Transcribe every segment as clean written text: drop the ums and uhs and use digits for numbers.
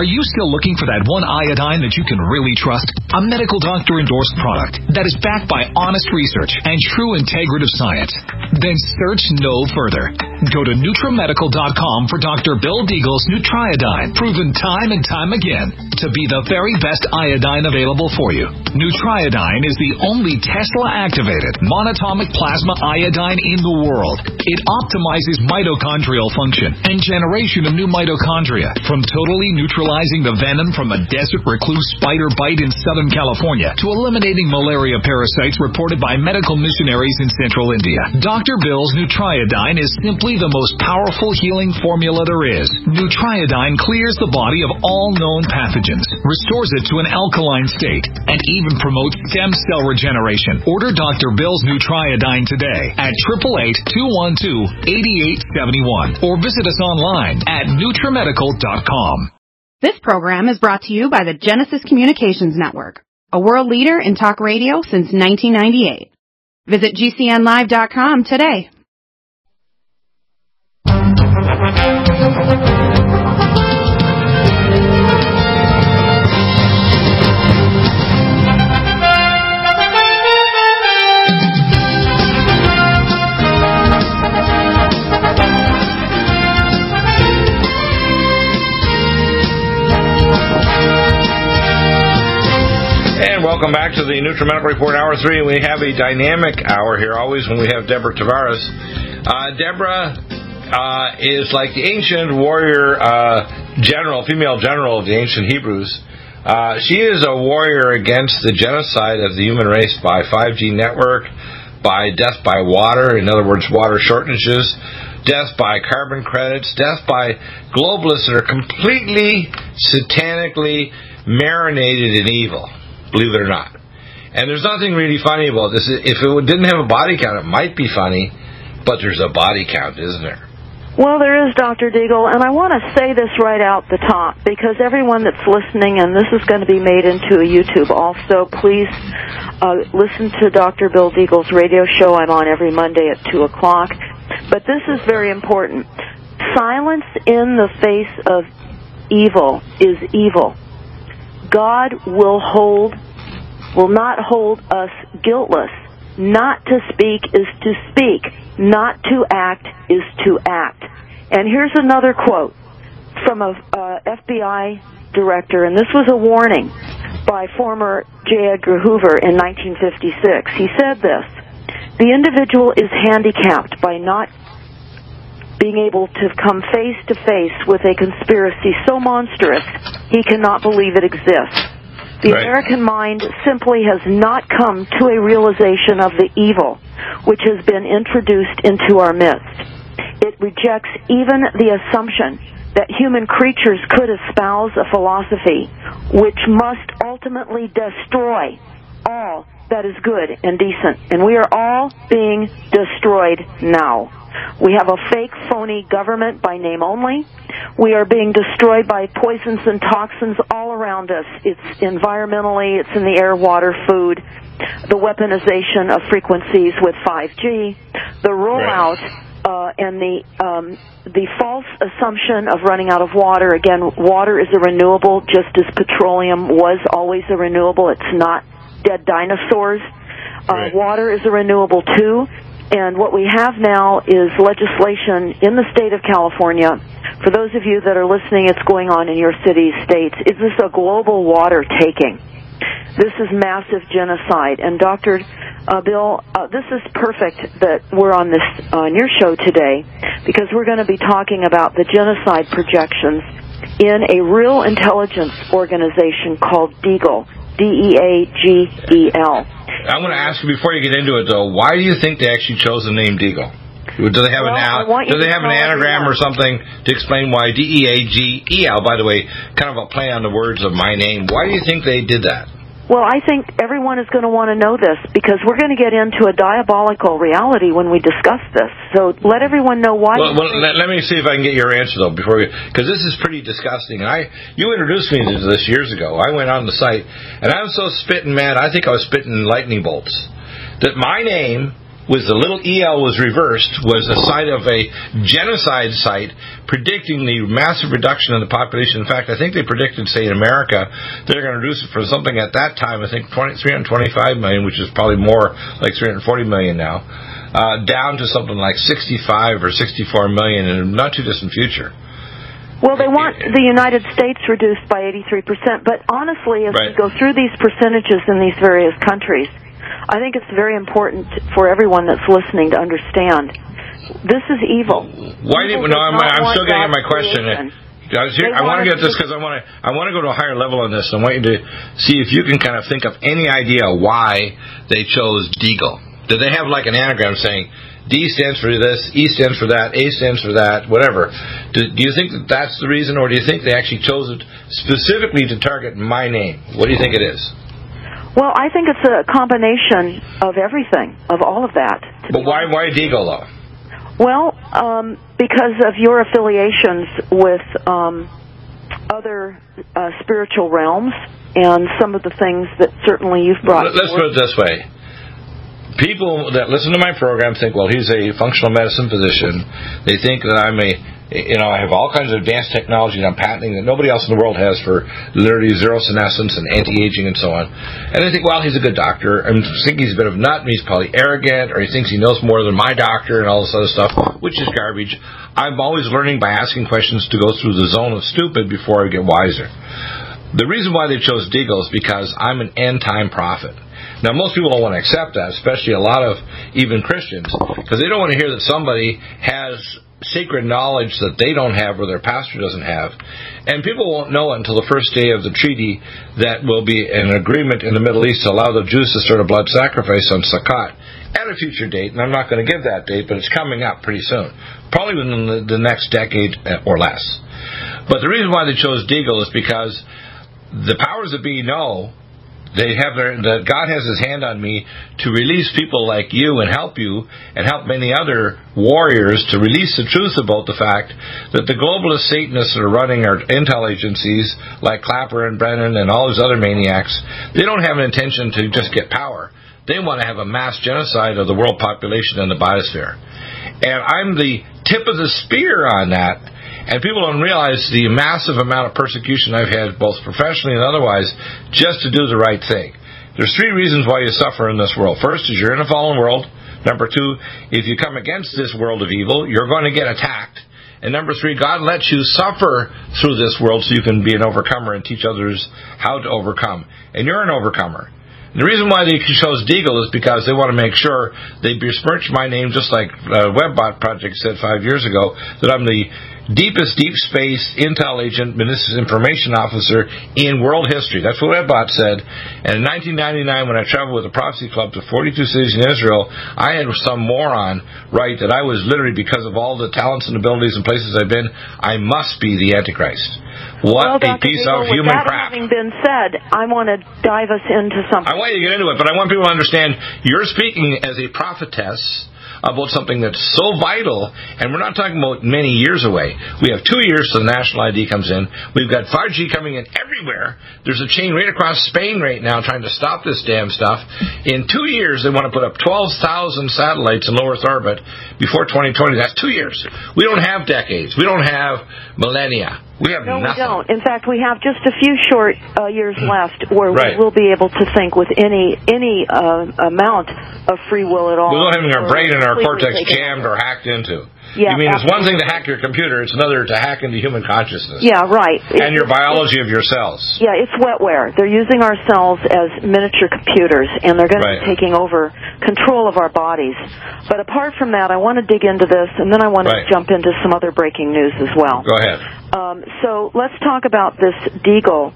Are you still looking for that one iodine that you can really trust? A medical doctor-endorsed product that is backed by honest research and true integrative science? Then search no further. Go to NutriMedical.com for Dr. Bill Deagle's Nutriodine, proven time and time again to be the very best iodine available for you. Nutriodine is the only Tesla-activated monatomic plasma iodine in the world. It optimizes mitochondrial function and generation of new mitochondria, from totally neutralizing the venom from a desert recluse spider bite in Southern California to eliminating malaria parasites reported by medical missionaries in Central India. Dr. Bill's Nutriodine is simply the most powerful healing formula there is. Nutriodine clears the body of all known pathogens, restores it to an alkaline state, and even promotes stem cell regeneration. Order Dr. Bill's Nutriodine today at 888-212-8871 or visit us online at NutriMedical.com. This program is brought to you by the Genesis Communications Network, a world leader in talk radio since 1998. Visit GCNlive.com today. Welcome back to the NutriMedical Report, Hour 3. We have a dynamic hour here, always when we have Deborah Tavares. Deborah is like the ancient warrior general, female general of the ancient Hebrews. She is a warrior against the genocide of the human race by 5G network, by death by water, in other words, water shortages, death by carbon credits, death by globalists that are completely satanically marinated in evil. Believe it or not. And there's nothing really funny about this. If it didn't have a body count, it might be funny, but there's a body count, isn't there? Well, there is, Dr. Deagle, and I want to say this right out the top, because everyone that's listening, and this is going to be made into a YouTube also, please listen to Dr. Bill Deagle's radio show. I'm on every Monday at 2 o'clock. But this is very important. Silence in the face of evil is evil. God will not hold us guiltless. Not to speak is to speak. Not to act is to act. And here's another quote from a FBI director, and this was a warning by former J. Edgar Hoover in 1956. He said this: "The individual is handicapped by not being able to come face to face with a conspiracy so monstrous he cannot believe it exists. The American mind simply has not come to a realization of the evil which has been introduced into our midst. It rejects even the assumption that human creatures could espouse a philosophy which must ultimately destroy all that is good and decent. And we are all being destroyed now. We have a fake, phony government by name only. We are being destroyed by poisons and toxins all around us. It's environmentally, it's in the air, water, food, the weaponization of frequencies with 5G, the rollout, and the false assumption of running out of water. Again, water is a renewable, just as petroleum was always a renewable. It's not dead dinosaurs. Water is a renewable too. And what we have now is legislation in the state of California. For those of you that are listening, it's going on in your cities, states. Is this a global water taking? This is massive genocide. And Dr. Bill, this is perfect that we're on your show today, because we're going to be talking about the genocide projections in a real intelligence organization called Deagle, DEAGEL. I'm going to ask you, before you get into it, though, why do you think they actually chose the name Deagle? Do they have an anagram or something to explain why DEAGEL? By the way, kind of a play on the words of my name. Why do you think they did that? Well, I think everyone is going to want to know this, because we're going to get into a diabolical reality when we discuss this. So let everyone know why. Well, let me see if I can get your answer, though, because this is pretty disgusting. And you introduced me to this years ago. I went on the site, and I was so spitting mad, I think I was spitting lightning bolts, that my name was the little EL was reversed, was a site of a genocide site, predicting the massive reduction in the population. In fact, I think they predicted, say, in America, they're going to reduce it from something at that time, I think 325 million, which is probably more like 340 million now, down to something like 65 or 64 million in a not too distant future. Well, they want the United States reduced by 83%, but honestly, as we go through these percentages in these various countries, I think it's very important for everyone that's listening to understand this is evil. Why do I'm still getting at my question. I want to get this because I want to go to a higher level on this. I want you to see if you can kind of think of any idea why they chose Deagle. Did they have like an anagram saying D stands for this, E stands for that, A stands for that, whatever? Do you think that that's the reason, or do you think they actually chose it specifically to target my name? What do you think it is? Well, I think it's a combination of everything, of all of that. But why Deagle, though? Well, because of your affiliations with other spiritual realms and some of the things that certainly you've brought Let's put it this way. People that listen to my program think, well, he's a functional medicine physician. They think that I have all kinds of advanced technology that I'm patenting that nobody else in the world has for literally zero senescence and anti-aging and so on. And they think, well, he's a good doctor. I think he's a bit of a nut, and he's probably arrogant, or he thinks he knows more than my doctor and all this other stuff, which is garbage. I'm always learning by asking questions to go through the zone of stupid before I get wiser. The reason why they chose Deagle is because I'm an end-time prophet. Now, most people don't want to accept that, especially a lot of even Christians, because they don't want to hear that somebody has sacred knowledge that they don't have or their pastor doesn't have. And people won't know it until the first day of the treaty that will be an agreement in the Middle East to allow the Jews to start a blood sacrifice on Sukkot at a future date, and I'm not going to give that date, but it's coming up pretty soon, probably within the next decade or less. But the reason why they chose Deagle is because the powers that be know that God has His hand on me to release people like you and help many other warriors to release the truth about the fact that the globalist Satanists that are running our intel agencies like Clapper and Brennan and all those other maniacs, they don't have an intention to just get power. They want to have a mass genocide of the world population and the biosphere. And I'm the tip of the spear on that. And people don't realize the massive amount of persecution I've had, both professionally and otherwise, just to do the right thing. There's three reasons why you suffer in this world. First is you're in a fallen world. Number two, if you come against this world of evil, you're going to get attacked. And number three, God lets you suffer through this world so you can be an overcomer and teach others how to overcome. And you're an overcomer. And the reason why they chose Deagle is because they want to make sure they besmirch my name, just like WebBot Project said 5 years ago, that I'm the deepest deep space intel agent, information officer in world history. That's what WebBot said. And in 1999, when I traveled with the Prophecy Club to 42 cities in Israel, I had some moron write that I was literally, because of all the talents and abilities and places I've been, I must be the Antichrist. What a piece of human crap. Having been said, I want to dive us into something. I want you to get into it, but I want people to understand you're speaking as a prophetess about something that's so vital, and we're not talking about many years away. We have 2 years till the national ID comes in. We've got 5G coming in everywhere. There's a chain right across Spain right now trying to stop this damn stuff. In 2 years, they want to put up 12,000 satellites in low Earth orbit before 2020. That's 2 years. We don't have decades. We don't have millennia. We have nothing. We don't. In fact, we have just a few short years left where we will be able to think with any amount of free will at all. We don't have our brain and our cortex jammed or hacked into. Yeah, you mean it's one thing to hack your computer, it's another to hack into human consciousness. Yeah, right. And your biology of your cells. Yeah, it's wetware. They're using our cells as miniature computers, and they're going to be taking over control of our bodies. But apart from that, I want to dig into this, and then I want to jump into some other breaking news as well. Go ahead. So let's talk about this Deagle.com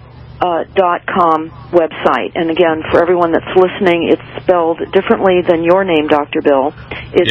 website. And again, for everyone that's listening, it's spelled differently than your name, Dr. Bill. It's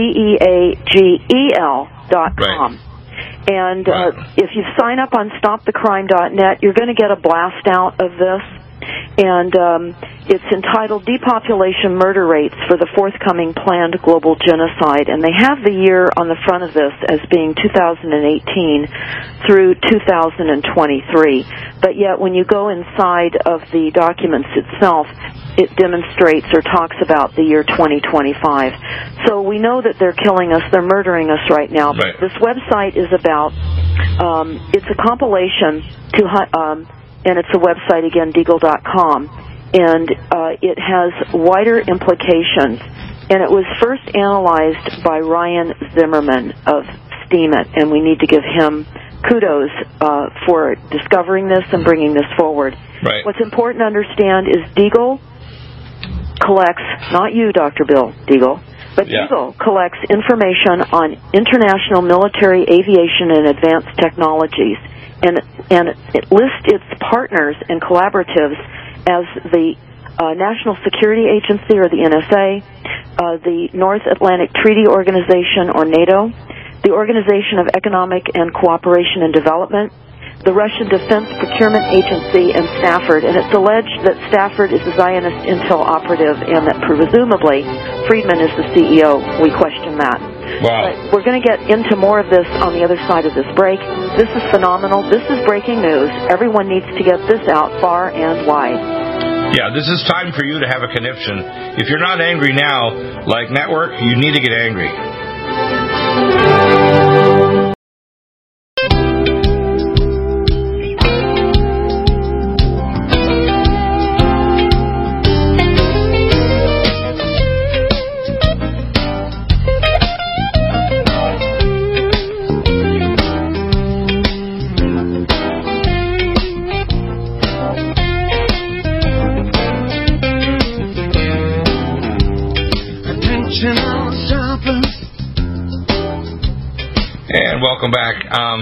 DEAGEL.com. And if you sign up on StopTheCrime.net, you're going to get a blast out of this. And it's entitled Depopulation Murder Rates for the Forthcoming Planned Global Genocide. And they have the year on the front of this as being 2018 through 2023. But yet when you go inside of the documents itself, it demonstrates or talks about the year 2025. So we know that they're killing us, they're murdering us right now. Right. This website is about, it's a compilation and it's a website, again, Deagle.com, and it has wider implications. And it was first analyzed by Ryan Zimmerman of Steemit, and we need to give him kudos for discovering this and bringing this forward. Right. What's important to understand is Deagle collects, not you, Dr. Bill Deagle, but Deagle collects information on international military aviation and advanced technologies, and it lists its partners and collaboratives as the National Security Agency, or the NSA, the North Atlantic Treaty Organization, or NATO, the Organization of Economic and Cooperation and Development, the Russian Defense Procurement Agency, and Stafford. And it's alleged that Stafford is a Zionist intel operative and that presumably Friedman is the CEO. We question that. Wow. But we're going to get into more of this on the other side of this break. This is phenomenal. This is breaking news. Everyone needs to get this out far and wide. Yeah, this is time for you to have a conniption. If you're not angry now, like Network, you need to get angry. And welcome back.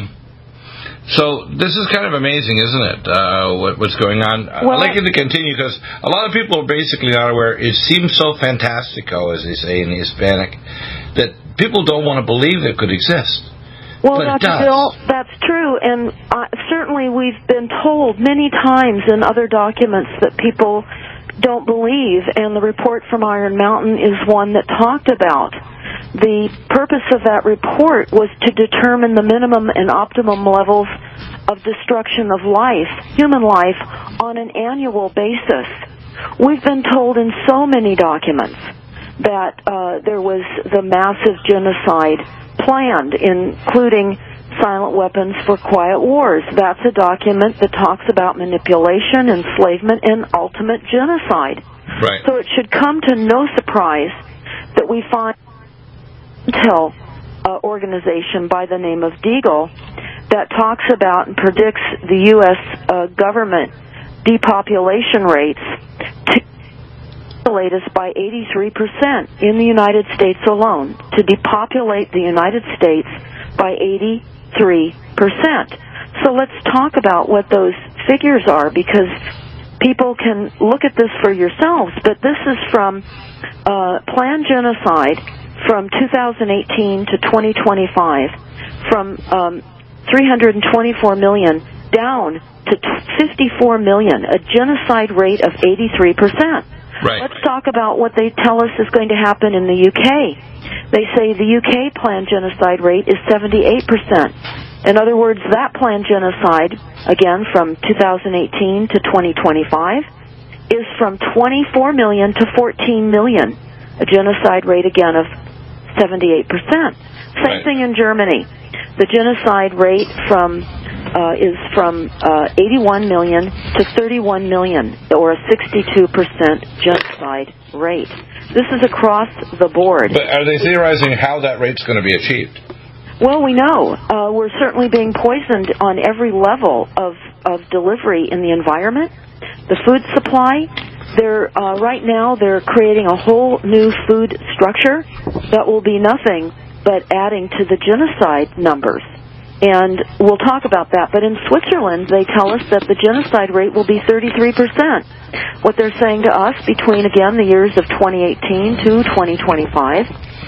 So this is kind of amazing, isn't it? What's going on? I'd like you to continue, because a lot of people are basically not aware. It seems so fantastico, as they say in Hispanic, that people don't want to believe it could exist. Well, but Dr. Bill, that's true, and certainly we've been told many times in other documents that people don't believe, and the report from Iron Mountain is one that talked about. The purpose of that report was to determine the minimum and optimum levels of destruction of life, human life, on an annual basis. We've been told in so many documents that there was the massive genocide planned, including silent weapons for quiet wars. That's a document that talks about manipulation, enslavement, and ultimate genocide. Right. So it should come to no surprise that we find intel organization by the name of Deagle that talks about and predicts the U.S. government depopulation rates to depopulate us by 83% in the United States alone, to depopulate the United States by 83%. So let's talk about what those figures are, because people can look at this for yourselves, but this is from Planned Genocide from 2018 to 2025, from 324 million down to 54 million, a genocide rate of 83%. Right. Let's talk about what they tell us is going to happen in the UK. They say the UK planned genocide rate is 78%. In other words, that planned genocide, again from 2018 to 2025, is from 24 million to 14 million, a genocide rate again of 78%. Same thing in Germany. The genocide rate is from 81 million to 31 million, or a 62% genocide rate. This is across the board. But are they theorizing how that rate's going to be achieved? Well, we know. We're certainly being poisoned on every level of delivery in the environment, the food supply. Right now they're creating a whole new food structure that will be nothing but adding to the genocide numbers. And we'll talk about that. But in Switzerland, they tell us that the genocide rate will be 33%. What they're saying to us between, again, the years of 2018 to 2025,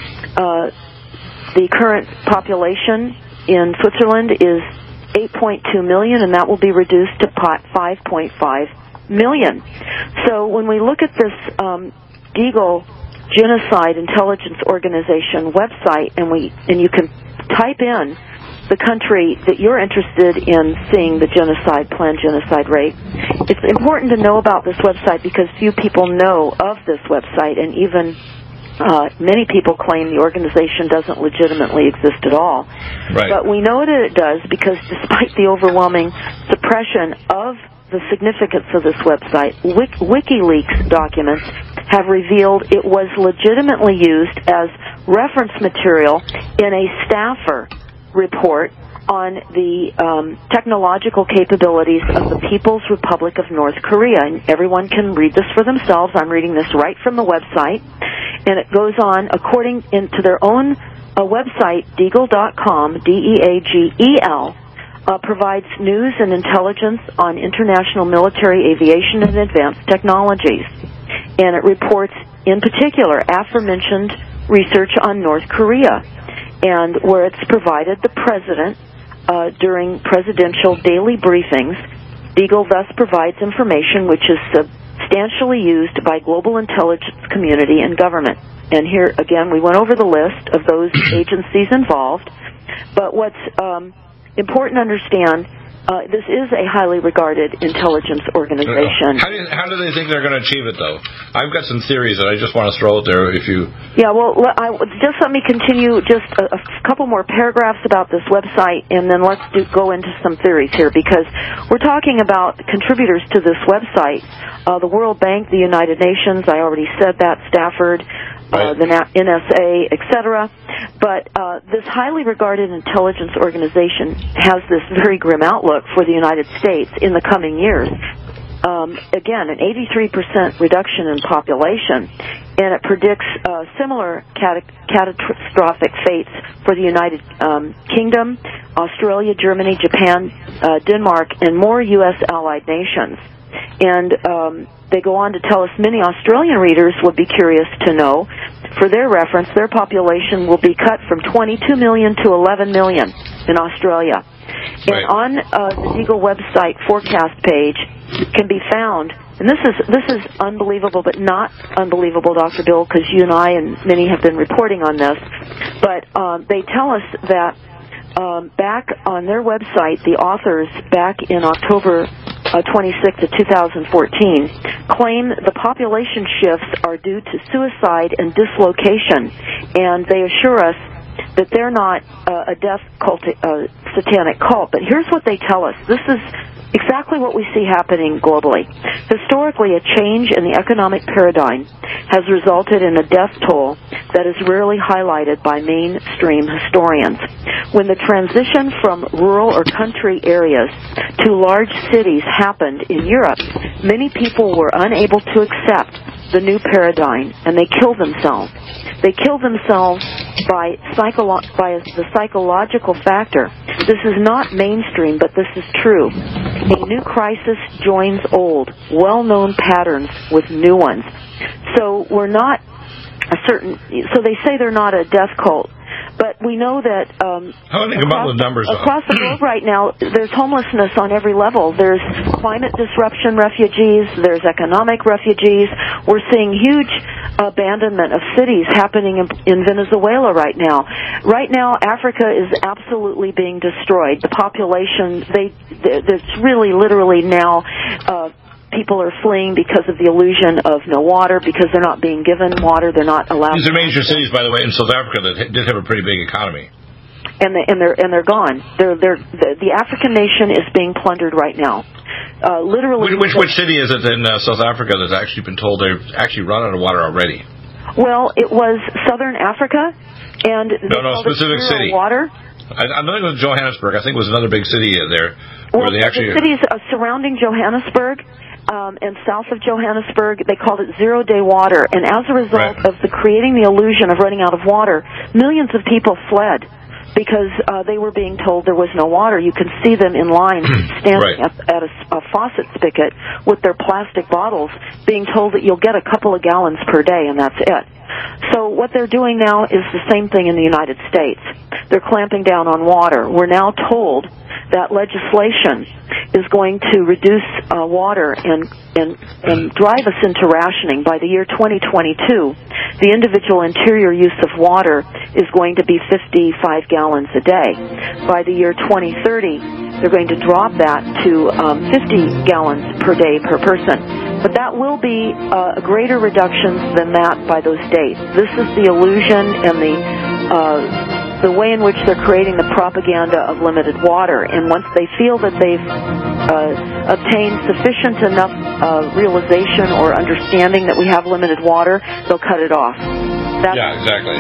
the current population in Switzerland is 8.2 million, and that will be reduced to 5.5 million. So when we look at this Deagle Genocide Intelligence Organization website, and you can type in the country that you're interested in seeing the planned genocide rate, it's important to know about this website because few people know of this website, and even many people claim the organization doesn't legitimately exist at all. Right. But we know that it does because despite the overwhelming suppression of the significance of this website, WikiLeaks documents have revealed it was legitimately used as reference material in a staffer report on the technological capabilities of the People's Republic of North Korea. And everyone can read this for themselves. I'm reading this right from the website. And it goes on, according to their own website, Deagle.com, DEAGEL, provides news and intelligence on international military aviation and advanced technologies. And it reports, in particular, aforementioned research on North Korea, and where it's provided the president during presidential daily briefings. Deagle thus provides information which is substantially used by global intelligence community and government. And here, again, we went over the list of those agencies involved. But what's important to understand, this is a highly regarded intelligence organization. How do they think they're going to achieve it, though? I've got some theories that I just want to throw out there. If you, just let me continue just a couple more paragraphs about this website, and then let's go into some theories here, because we're talking about contributors to this website, the World Bank, the United Nations. I already said that, Stafford. The NSA, etc. But this highly regarded intelligence organization has this very grim outlook for the United States in the coming years. Again, an 83% reduction in population, and it predicts similar catastrophic fates for the United Kingdom, Australia, Germany, Japan, Denmark, and more U.S. allied nations. And they go on to tell us many Australian readers would be curious to know, for their reference, their population will be cut from 22 million to 11 million in Australia. Right. And on the Deagle website forecast page can be found, and this is unbelievable, but not unbelievable, Dr. Bill, because you and I and many have been reporting on this, but they tell us that back on their website, the authors back in October 26th of 2014 claim the population shifts are due to suicide and dislocation, and they assure us that they're not a death cult, satanic cult. But here's what they tell us. This is exactly what we see happening globally. Historically, a change in the economic paradigm has resulted in a death toll that is rarely highlighted by mainstream historians. When the transition from rural or country areas to large cities happened in Europe, many people were unable to accept the new paradigm, and they killed themselves. They killed themselves by the psychological factor. This is not mainstream, but this is true. A new crisis joins old, well-known patterns with new ones. So we're not so they say they're not a death cult, but we know that how do they come up with numbers across the globe right now, there's homelessness on every level. There's climate disruption refugees, there's economic refugees. We're seeing huge abandonment of cities happening in Venezuela right now. Right now, Africa is absolutely being destroyed. The population, there's really literally now people are fleeing because of the illusion of no water, because they're not being given water. They're not allowed. These are major cities, by the way, in South Africa that did have a pretty big economy. And they're gone. The African nation is being plundered right now. Literally. Which city is it in South Africa that's actually been told they've actually run out of water already? Well, it was Southern Africa, and specific city. Water. I'm not going to Johannesburg. I think it was another big city there where they actually. The cities surrounding Johannesburg. And south of Johannesburg, they called it zero-day water. And as a result of creating the illusion of running out of water, millions of people fled because they were being told there was no water. You can see them in line standing at a faucet spigot with their plastic bottles being told that you'll get a couple of gallons per day, and that's it. So what they're doing now is the same thing in the United States. They're clamping down on water. We're now told that legislation is going to reduce water and drive us into rationing. By the year 2022, the individual interior use of water is going to be 55 gallons a day. By the year 2030, they're going to drop that to 50 gallons per day per person. But that will be a greater reduction than that by those dates. This is the illusion and the way in which they're creating the propaganda of limited water. And once they feel that they've obtained sufficient enough realization or understanding that we have limited water, they'll cut it off. Yeah, exactly.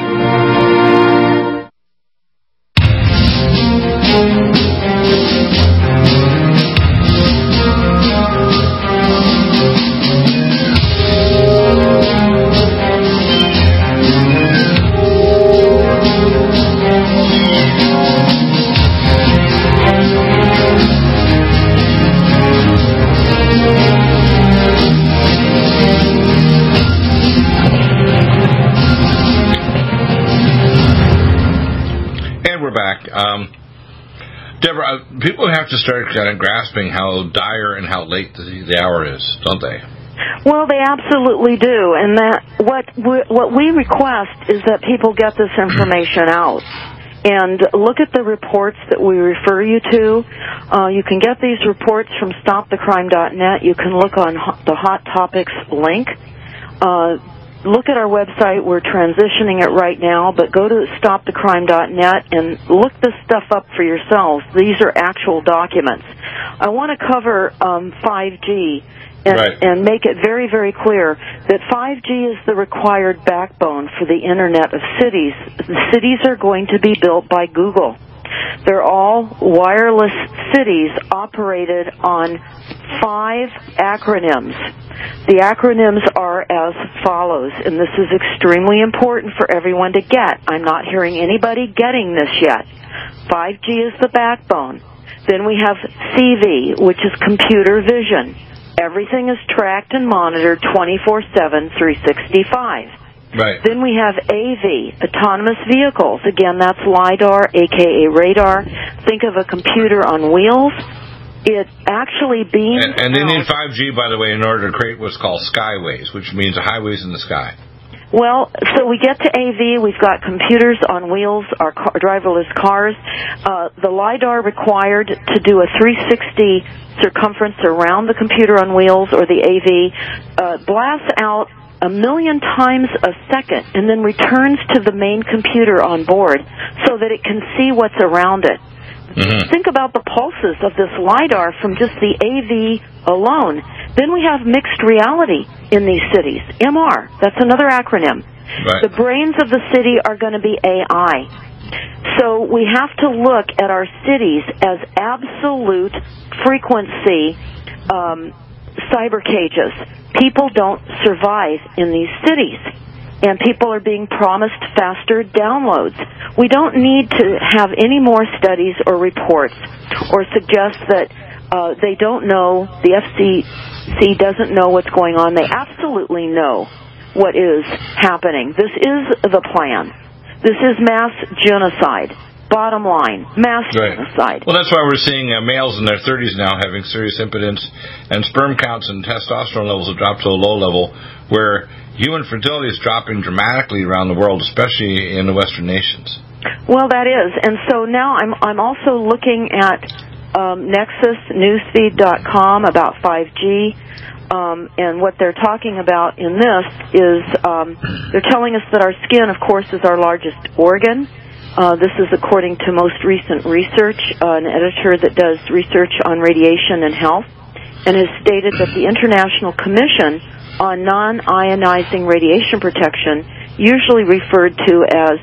Deborah, people have to start kind of grasping how dire and how late the hour is, don't they? Well, they absolutely do, and that what we request is that people get this information out. And look at the reports that we refer you to. You can get these reports from StopTheCrime.net. You can look on the Hot Topics link. Look at our website. We're transitioning it right now, but go to StopTheCrime.net and look this stuff up for yourselves. These are actual documents. I want to cover 5G and make it very, very clear that 5G is the required backbone for the Internet of cities. The cities are going to be built by Google. They're all wireless cities operated on 5 acronyms. The acronyms are as follows, and this is extremely important for everyone to get. I'm not hearing anybody getting this yet. 5G is the backbone. Then we have CV, which is computer vision. Everything is tracked and monitored 24/7, 365. Right. Then we have AV, autonomous vehicles. Again, that's LiDAR, a.k.a. radar. Think of a computer on wheels. It actually beams and they need 5G, by the way, in order to create what's called skyways, which means highways in the sky. Well, so we get to AV, we've got computers on wheels, our driverless cars. The LiDAR required to do a 360 circumference around the computer on wheels or the AV blasts out 1 million times a second and then returns to the main computer on board so that it can see what's around it. Mm-hmm. Think about the pulses of this LiDAR from just the AV alone. Then we have mixed reality in these cities. MR, that's another acronym. Right. The brains of the city are going to be AI. So we have to look at our cities as absolute frequency cyber cages. People don't survive in these cities, and people are being promised faster downloads. We don't need to have any more studies or reports or suggest that they don't know, the FCC doesn't know what's going on. They absolutely know what is happening. This is the plan. This is mass genocide. Bottom line, mass genocide. Well, that's why we're seeing males in their 30s now having serious impotence, and sperm counts and testosterone levels have dropped to a low level, where human fertility is dropping dramatically around the world, especially in the Western nations. Well, that is, and so now I'm also looking at NexusNewsFeed.com about 5G, and what they're talking about in this is they're telling us that our skin, of course, is our largest organ. This is according to most recent research, an editor that does research on radiation and health, and has stated that the International Commission on Non-Ionizing Radiation Protection, usually referred to as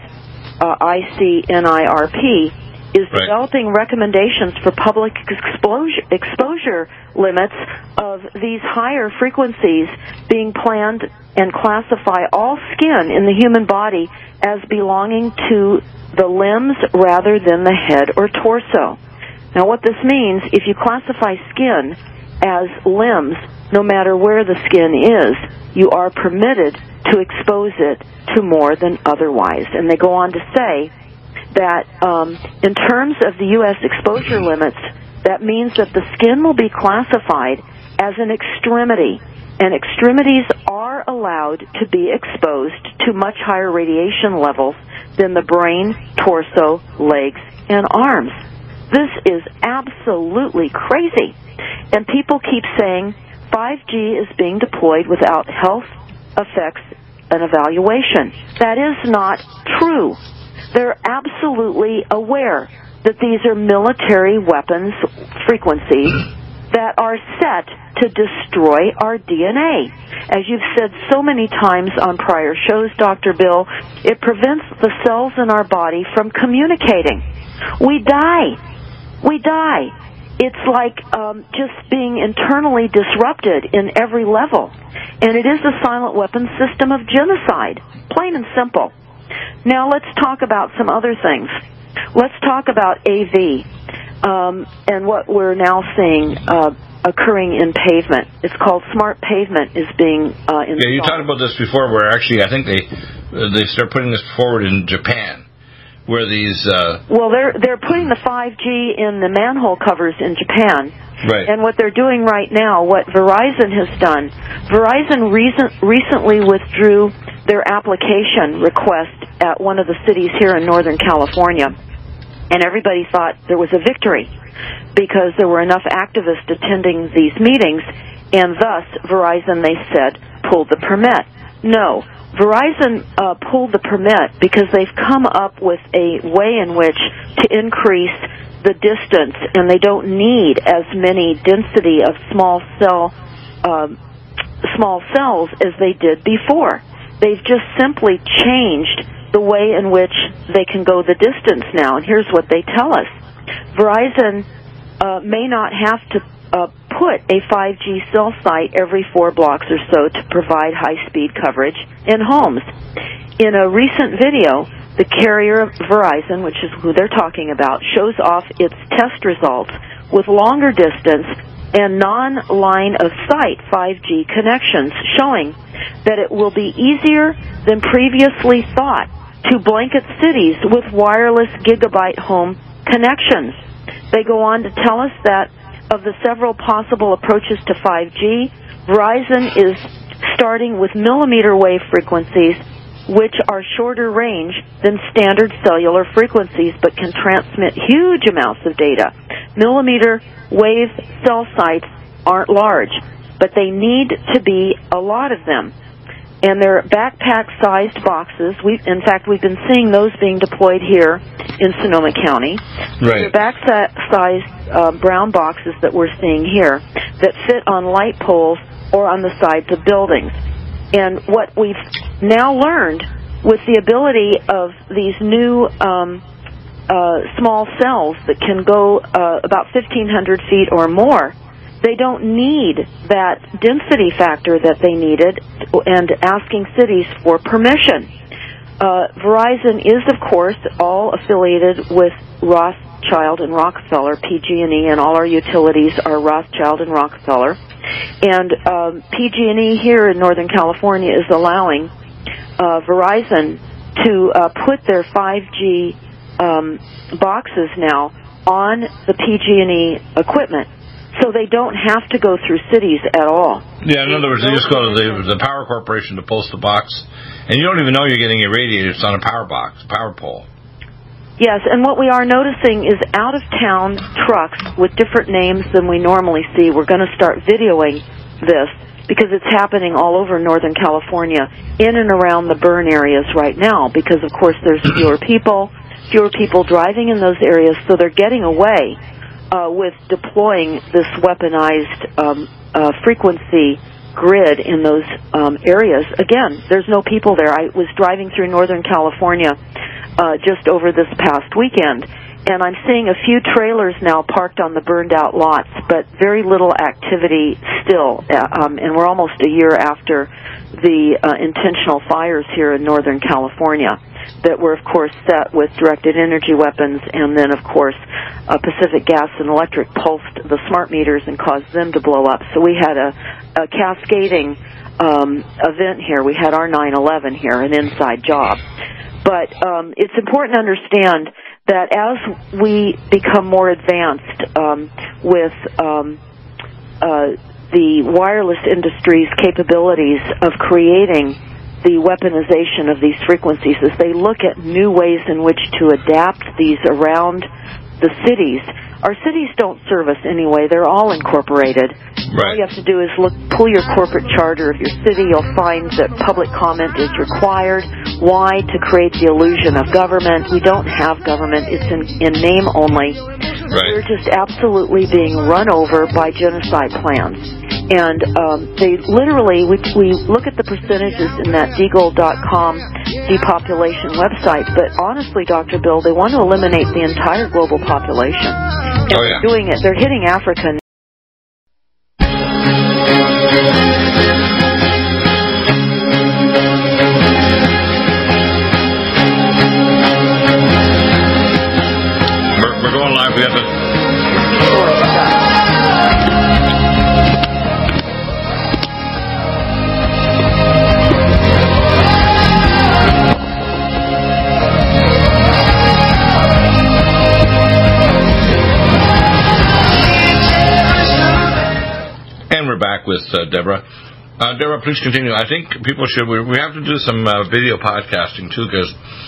ICNIRP, is developing recommendations for public exposure limits of these higher frequencies being planned and classify all skin in the human body as belonging to the limbs rather than the head or torso. Now what this means, if you classify skin as limbs, no matter where the skin is, you are permitted to expose it to more than otherwise. And they go on to say that in terms of the U.S. exposure limits, that means that the skin will be classified as an extremity, and extremities are allowed to be exposed to much higher radiation levels than the brain, torso, legs, and arms. This is absolutely crazy. And people keep saying 5G is being deployed without health effects and evaluation. That is not true. They're absolutely aware that these are military weapons frequencies that are set to destroy our DNA. As you've said so many times on prior shows, Dr. Bill, it prevents the cells in our body from communicating. We die. We die. It's like just being internally disrupted in every level. And it is a silent weapons system of genocide, plain and simple. Now let's talk about some other things. Let's talk about AV and what we're now seeing occurring in pavement. It's called smart pavement is being installed. Yeah, you talked about this before where actually I think they start putting this forward in Japan. Where these well, they're putting the 5G in the manhole covers in Japan, right? And what they're doing right now, what Verizon has done, Verizon recently withdrew their application request at one of the cities here in Northern California, and everybody thought there was a victory because there were enough activists attending these meetings, and thus Verizon, they said, pulled the permit. No. Verizon pulled the permit because they've come up with a way in which to increase the distance, and they don't need as many density of small cells as they did before. They've just simply changed the way in which they can go the distance now, and here's what they tell us. Verizon may not have to put a 5G cell site every 4 blocks or so to provide high-speed coverage in homes. In a recent video, the carrier Verizon, which is who they're talking about, shows off its test results with longer distance and non-line of sight 5G connections, showing that it will be easier than previously thought to blanket cities with wireless gigabit home connections. They go on to tell us that of the several possible approaches to 5G, Verizon is starting with millimeter wave frequencies, which are shorter range than standard cellular frequencies but can transmit huge amounts of data. Millimeter wave cell sites aren't large, but they need to be a lot of them. And they're backpack-sized boxes. In fact, we've been seeing those being deployed here in Sonoma County. Right. They're back-sized brown boxes that we're seeing here that fit on light poles or on the sides of buildings. And what we've now learned with the ability of these new small cells that can go about 1,500 feet or more, they don't need that density factor that they needed and asking cities for permission. Verizon is, of course, all affiliated with Rothschild and Rockefeller, PG&E, and all our utilities are Rothschild and Rockefeller. And PG&E here in Northern California is allowing Verizon to put their 5G boxes now on the PG&E equipment. So they don't have to go through cities at all. Yeah, in other words, you just go to the power corporation to post the box, and you don't even know you're getting irradiated. It's on a power box, power pole. Yes, and what we are noticing is out-of-town trucks with different names than we normally see. We're going to start videoing this because it's happening all over Northern California, in and around the burn areas right now, because, of course, there's fewer people driving in those areas, so they're getting away with deploying this weaponized frequency grid in those areas. Again, there's no people there. I was driving through Northern California just over this past weekend, and I'm seeing a few trailers now parked on the burned-out lots, but very little activity still, and we're almost a year after the intentional fires here in Northern California. that were, of course, set with directed energy weapons, and then, of course, Pacific Gas and Electric pulsed the smart meters and caused them to blow up. So we had a cascading event here. We had our 9/11 here, an inside job. But it's important to understand that as we become more advanced with the wireless industry's capabilities of creating the weaponization of these frequencies, as they look at new ways in which to adapt these around the cities. Our cities don't serve us anyway. They're all incorporated. Right. All you have to do is pull your corporate charter of your city. You'll find that public comment is required. Why? To create the illusion of government. We don't have government. It's in name only. Right. We're just absolutely being run over by genocide plans. And they literally, we look at the percentages in that Deagle.com depopulation website, but honestly, Dr. Bill, they want to eliminate the entire global population. And they're doing it. They're hitting Africa. We're going live. We have to... back with Deborah. Deborah, please continue. I think people should, we have to do some video podcasting too, because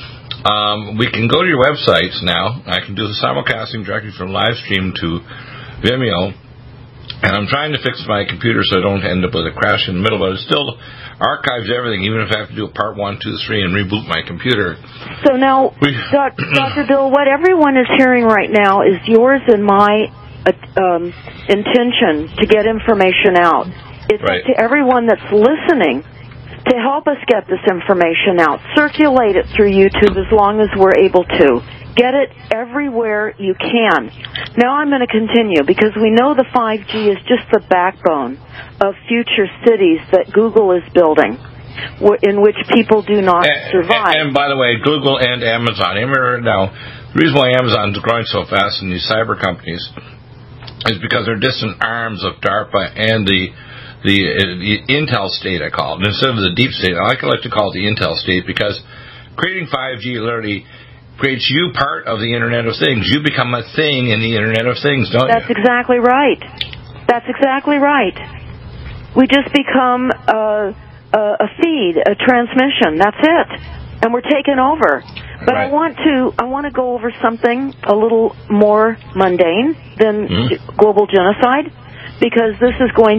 we can go to your websites now. I can do the simulcasting directly from live stream to Vimeo, and I'm trying to fix my computer so I don't end up with a crash in the middle, but it still archives everything, even if I have to do a part 1, 2, 3 and reboot my computer. So now, Dr. Bill, what everyone is hearing right now is yours and my intention to get information out. It's up to everyone that's listening to help us get this information out. Circulate it through YouTube as long as we're able to. Get it everywhere you can. Now I'm going to continue, because we know the 5G is just the backbone of future cities that Google is building, in which people do not survive. And by the way, Google and Amazon. Now, the reason why Amazon is growing so fast in these cyber companies is because they're distant arms of DARPA and the Intel state, I call it. Instead of the deep state, I like to call it the Intel state, because creating 5G literally creates you part of the Internet of Things. You become a thing in the Internet of Things, don't you? That's exactly right. That's exactly right. We just become a feed, a transmission. That's it. And we're taken over. But I want to go over something a little more mundane than global genocide, because this is going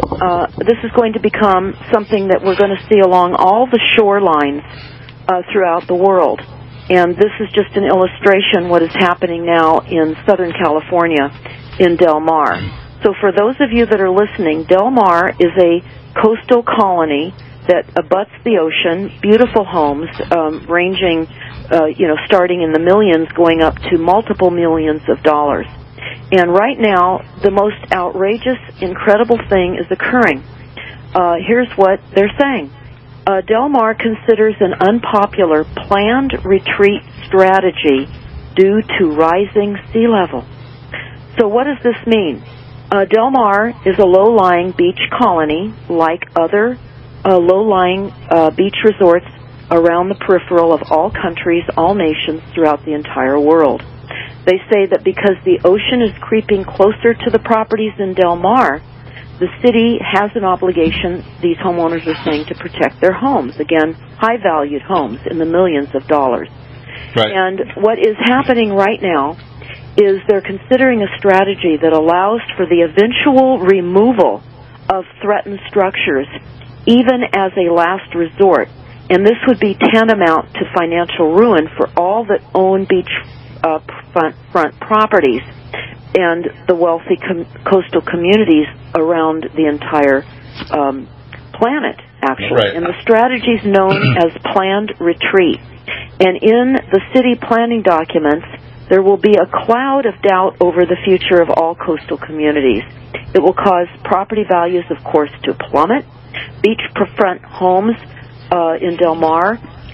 to become something that we're going to see along all the shorelines throughout the world. And this is just an illustration what is happening now in Southern California in Del Mar. So for those of you that are listening, Del Mar is a coastal colony that abuts the ocean, beautiful homes ranging, starting in the millions, going up to multiple millions of dollars. And right now, the most outrageous, incredible thing is occurring. Here's what they're saying. Del Mar considers an unpopular planned retreat strategy due to rising sea level. So what does this mean? Del Mar is a low-lying beach colony like other low-lying beach resorts around the peripheral of all countries, all nations throughout the entire world. They say that because the ocean is creeping closer to the properties in Del Mar, the city has an obligation, these homeowners are saying, to protect their homes. Again, high-valued homes in the millions of dollars. Right. And what is happening right now is they're considering a strategy that allows for the eventual removal of threatened structures, even as a last resort. And this would be tantamount to financial ruin for all that own beach front properties and the wealthy coastal communities around the entire planet, actually. Right. And the strategy is known as planned retreat. And in the city planning documents, there will be a cloud of doubt over the future of all coastal communities. It will cause property values, of course, to plummet. Beachfront homes in Del Mar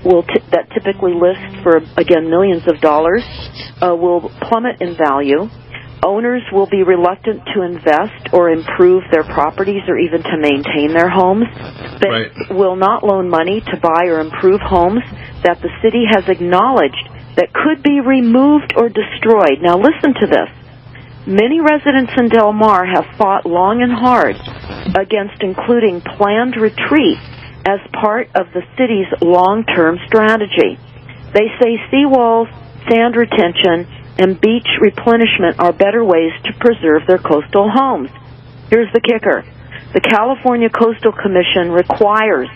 that typically list for, again, millions of dollars, will plummet in value. Owners will be reluctant to invest or improve their properties or even to maintain their homes. They will not loan money to buy or improve homes that the city has acknowledged that could be removed or destroyed. Now listen to this. Many residents in Del Mar have fought long and hard against including planned retreat as part of the city's long-term strategy. They say seawalls, sand retention, and beach replenishment are better ways to preserve their coastal homes. Here's the kicker. The California Coastal Commission requires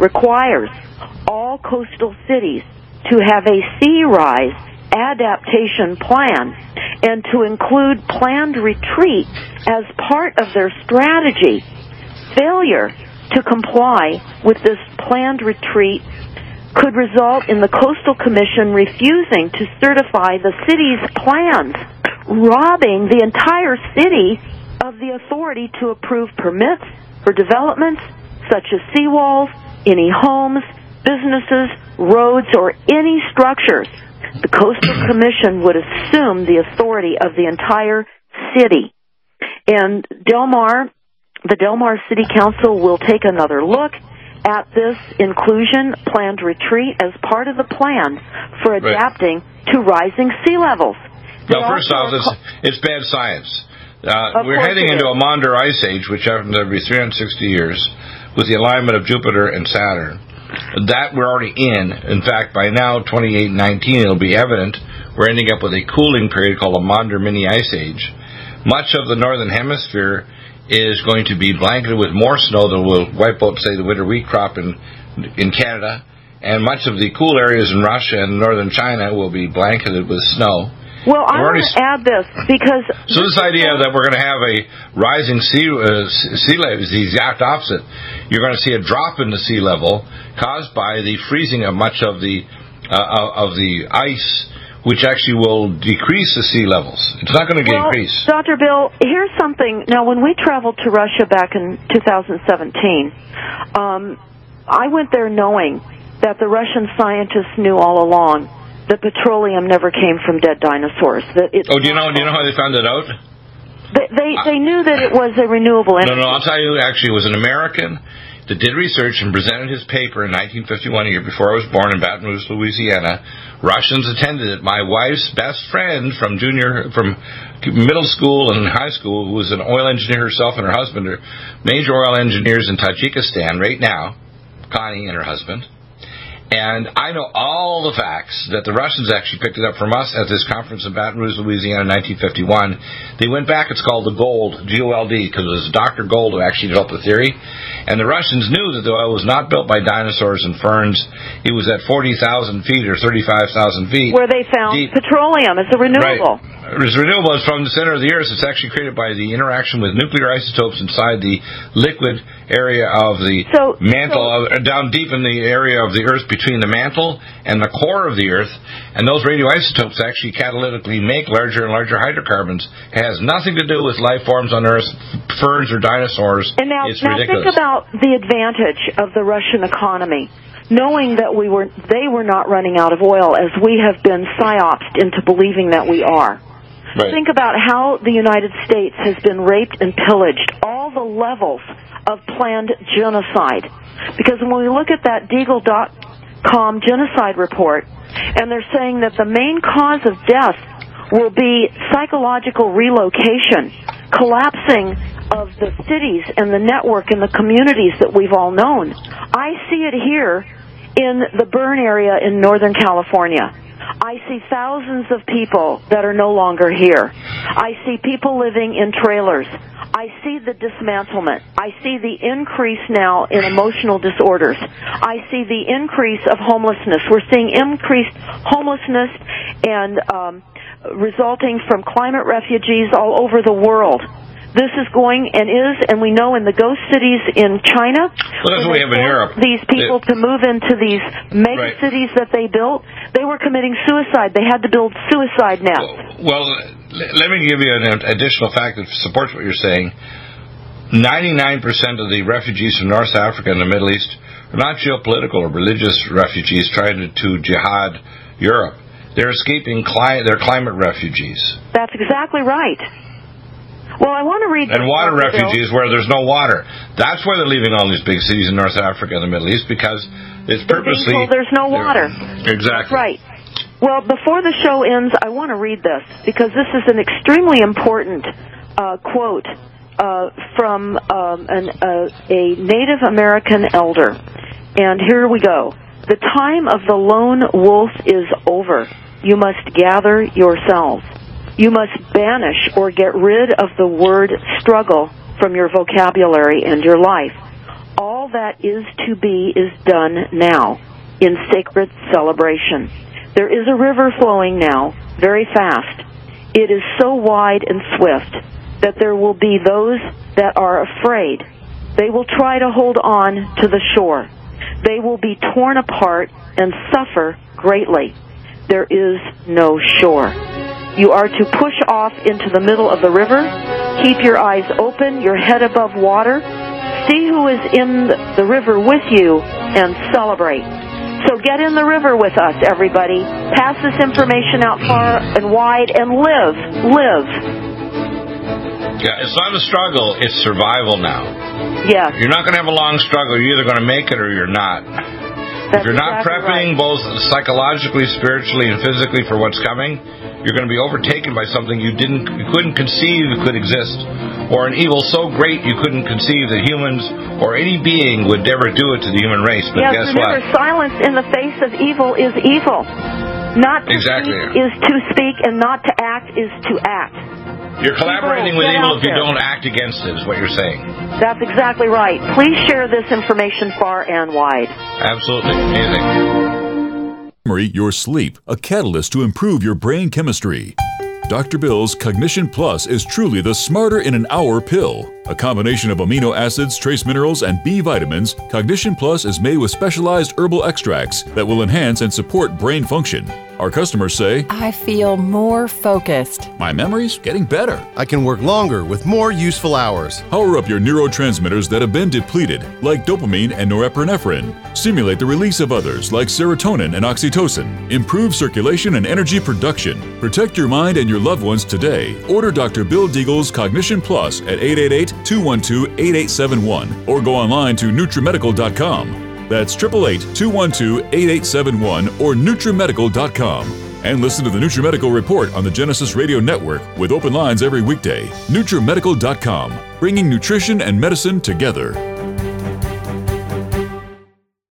all coastal cities to have a sea rise adaptation plan and to include planned retreat as part of their strategy. Failure to comply with this planned retreat could result in the Coastal Commission refusing to certify the city's plans, robbing the entire city of the authority to approve permits for developments such as seawalls, any homes, businesses, roads, or any structures. The Coastal Commission would assume the authority of the entire city. And the Del Mar City Council will take another look at this inclusion planned retreat as part of the plan for adapting to rising sea levels. Well, first off, it's bad science. We're heading into a Maunder Ice Age, which happens every 360 years, with the alignment of Jupiter and Saturn. That we're already in. In fact, by now, 2819, it'll be evident we're ending up with a cooling period called a Maunder Mini Ice Age. Much of the northern hemisphere is going to be blanketed with more snow that will wipe out, say, the winter wheat crop in Canada, and much of the cool areas in Russia and northern China will be blanketed with snow. Well, I want to add this because... So this idea that we're going to have a rising sea level is the exact opposite. You're going to see a drop in the sea level caused by the freezing of much of the ice, which actually will decrease the sea levels. It's not going to increase. Dr. Bill, here's something. Now, when we traveled to Russia back in 2017, I went there knowing that the Russian scientists knew all along that petroleum never came from dead dinosaurs. Do you know how they found it out? They knew that it was a renewable energy. No, I'll tell you, actually, it was an American that did research and presented his paper in 1951, a year before I was born, in Baton Rouge, Louisiana. Russians attended it. My wife's best friend from middle school and high school, who was an oil engineer herself, and her husband are major oil engineers in Tajikistan right now, Connie and her husband. And I know all the facts that the Russians actually picked it up from us at this conference in Baton Rouge, Louisiana, in 1951. They went back, it's called the Gold, G-O-L-D, because it was Dr. Gold who actually developed the theory. And the Russians knew that the oil was not built by dinosaurs and ferns. It was at 40,000 feet or 35,000 feet. Where they found petroleum. It's a renewable. Right. It's renewable. It's from the center of the Earth. It's actually created by the interaction with nuclear isotopes inside the liquid area of the mantle, down deep in the area of the Earth between the mantle and the core of the Earth. And those radioisotopes actually catalytically make larger and larger hydrocarbons. It has nothing to do with life forms on Earth, ferns or dinosaurs. And now it's ridiculous. Think about the advantage of the Russian economy, knowing that they were not running out of oil, as we have been psyoped into believing that we are. Right. Think about how the United States has been raped and pillaged, all the levels of planned genocide. Because when we look at that Deagle.com genocide report, and they're saying that the main cause of death will be psychological relocation, collapsing of the cities and the network and the communities that we've all known. I see it here in the burn area in Northern California. I see thousands of people that are no longer here. I see people living in trailers. I see the dismantlement. I see the increase now in emotional disorders. I see the increase of homelessness. We're seeing increased homelessness and resulting from climate refugees all over the world. This is going and we know in the ghost cities in China, that's what we have in Europe. These people to move into these mega cities that they built, they were committing suicide. They had to build suicide nets. Well, let me give you an additional fact that supports what you're saying. 99% of the refugees from North Africa and the Middle East They're not geopolitical or religious refugees trying to jihad Europe. They're escaping their climate refugees. That's exactly right. Well, I want to read... And water refugees where there's no water. That's why they're leaving all these big cities in North Africa and the Middle East, because it's purposely... Well, there's no water. Exactly. That's right. Well, before the show ends, I want to read this, because this is an extremely important quote from a Native American elder. And here we go. The time of the lone wolf is over. You must gather yourselves. You must banish or get rid of the word struggle from your vocabulary and your life. All that is to be is done now in sacred celebration. There is a river flowing now, very fast. It is so wide and swift that there will be those that are afraid. They will try to hold on to the shore. They will be torn apart and suffer greatly. There is no shore. You are to push off into the middle of the river. Keep your eyes open, your head above water. See who is in the river with you and celebrate. So get in the river with us, everybody. Pass this information out far and wide and live. Live. Yeah, it's not a struggle, it's survival now. Yes. You're not going to have a long struggle. You're either going to make it or you're not. If you're not prepping both psychologically, spiritually, and physically for what's coming, you're going to be overtaken by something you couldn't conceive could exist, or an evil so great you couldn't conceive that humans or any being would ever do it to the human race. But guess remember, what? Silence in the face of evil is evil. Not to speak is to speak, and not to act is to act. You're collaborating with evil if you don't act against it, is what you're saying. That's exactly right. Please share this information far and wide. Absolutely. Amazing. Your sleep, a catalyst to improve your brain chemistry. Dr. Bill's Cognition Plus is truly the smarter in an hour pill. A combination of amino acids, trace minerals, and B vitamins, Cognition Plus is made with specialized herbal extracts that will enhance and support brain function. Our customers say, I feel more focused. My memory's getting better. I can work longer with more useful hours. Power up your neurotransmitters that have been depleted, like dopamine and norepinephrine. Stimulate the release of others, like serotonin and oxytocin. Improve circulation and energy production. Protect your mind and your loved ones today. Order Dr. Bill Deagle's Cognition Plus at 888-212-8871 or go online to NutriMedical.com. That's 888-212-8871 or NutriMedical.com. And listen to the NutriMedical Report on the Genesis Radio Network with open lines every weekday. NutriMedical.com, bringing nutrition and medicine together.